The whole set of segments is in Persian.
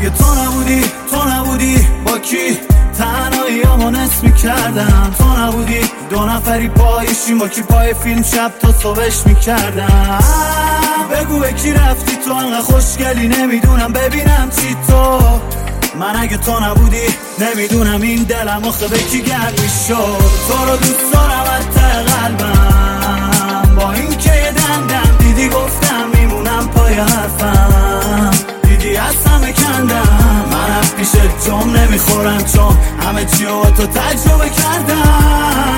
اگه تو نبودی با کی تنهاییامو نصف میکردم؟ تو نبودی دو نفری پایشیم با کی پای فیلم شب تا صبحش میکردم. بگو به کی رفتی تو انقدر خوشگلی نمیدونم ببینم چی تو. من اگه تو نبودی نمیدونم این دلم آخه به کی گرم میشد. تو رو دوست دارم از ته قلبم، با این که یه دندم دیدی گفتم میمونم پای حرفم. دیدی از همه کندم، من از پیش جام نمیخورم چون همه چی رو تو تجربه کردم.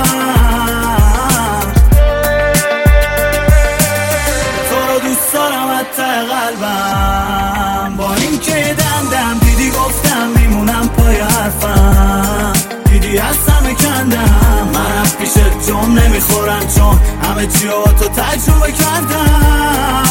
تو رو دوست دارم از ته قلبم، با این که یه دندم دیدی گفتم میمونم پای حرفم. دیدی از همه کندم، من از پیش جام نمیخورم چون همه چی رو تو تجربه کردم.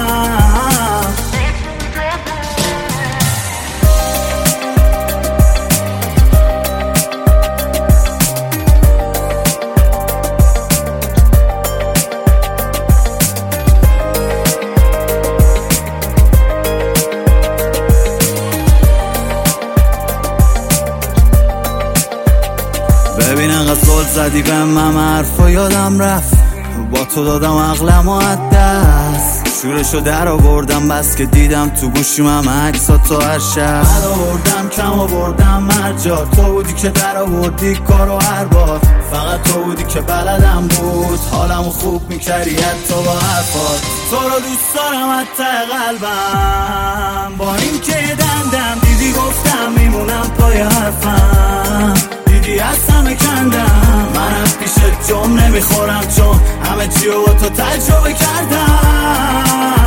ببین انقدر زل زدی به من حرفا یادم رفت، با تو دادم عقلم و از دست. شورشو در آوردم بس که دیدم تو گوشیم هم عکسات تو هر شب. بد آوردم کم آوردم مرجا، تو بودی که در آوردی کارو هر بار. فقط تو بودی که بلدم بود حالمو خوب میکردی حتی با حرفات. تو رو دوست دارم از ته قلبم، با این که یه دندم دیدی گفتم میمونم پای حرفم. دیدی از همه کندم، من از پیش جام نمیخورم چون همه چی رو با تو تجربه کردم.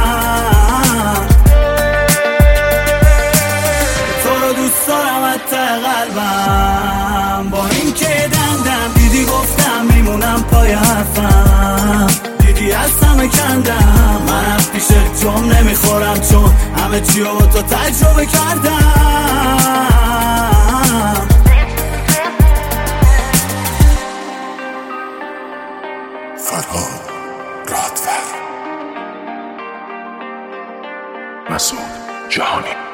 تو رو دوست دارم از ته قلبم، با این که یه دندم دیدی گفتم میمونم پای حرفم. دیدی از همه کندم، من از پیش جام نمیخورم چون همه چی رو با تو تجربه کردم. فرهاد رادفر، مسعود جهانی.